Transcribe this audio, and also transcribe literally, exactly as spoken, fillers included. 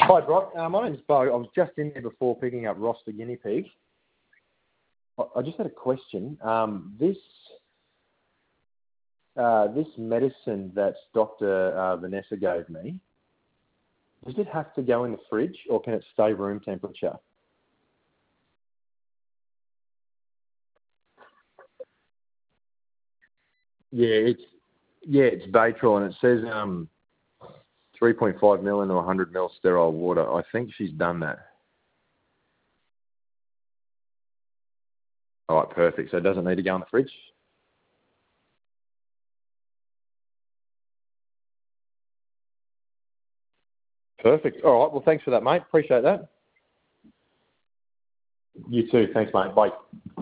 Hi, Brock. Uh, my name's Bo. I was just in there before picking up Ross the guinea pig. I, I just had a question. Um, this uh, this medicine that Doctor Uh, Vanessa gave me, does it have to go in the fridge or can it stay room temperature? Yeah, it's yeah, it's Baytril, and it says um, three point five mil into one hundred mil sterile water. I think she's done that. All right, perfect. So it doesn't need to go in the fridge? Perfect. All right, well, thanks for that, mate. Appreciate that. You too. Thanks, mate. Bye.